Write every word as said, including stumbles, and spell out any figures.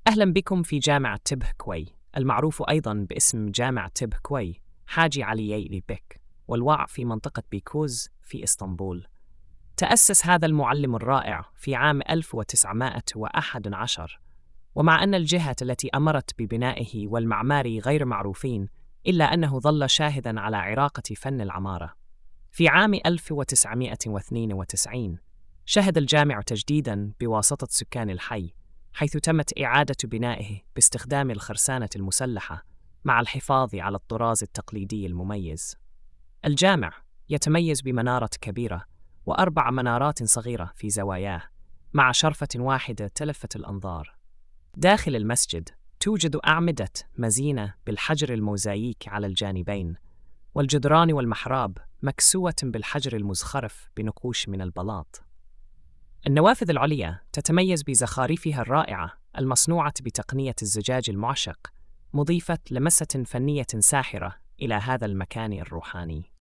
أهلا بكم في جامعة تبه كوي، المعروف أيضا باسم جامعة تبه كوي حاجي علي بك، والواقع في منطقة بيكوز في إسطنبول. تأسس هذا المعلم الرائع في عام ألف وتسعمائة وأحد عشر، ومع أن الجهة التي أمرت ببنائه والمعماري غير معروفين، إلا أنه ظل شاهداً على عراقة فن العمارة. في عام ألف وتسعمائة واثنين وتسعين شهد الجامع تجديداً بواسطة سكان الحي، حيث تمت إعادة بنائه باستخدام الخرسانة المسلحة مع الحفاظ على الطراز التقليدي المميز. الجامع يتميز بمنارة كبيرة وأربع منارات صغيرة في زواياه، مع شرفة واحدة تلفت الأنظار. داخل المسجد توجد أعمدة مزينة بالحجر الموزاييك على الجانبين، والجدران والمحراب مكسوة بالحجر المزخرف بنقوش من البلاط. النوافذ العليا تتميز بزخارفها الرائعة المصنوعة بتقنية الزجاج المعشق، مضيفة لمسة فنية ساحرة إلى هذا المكان الروحاني.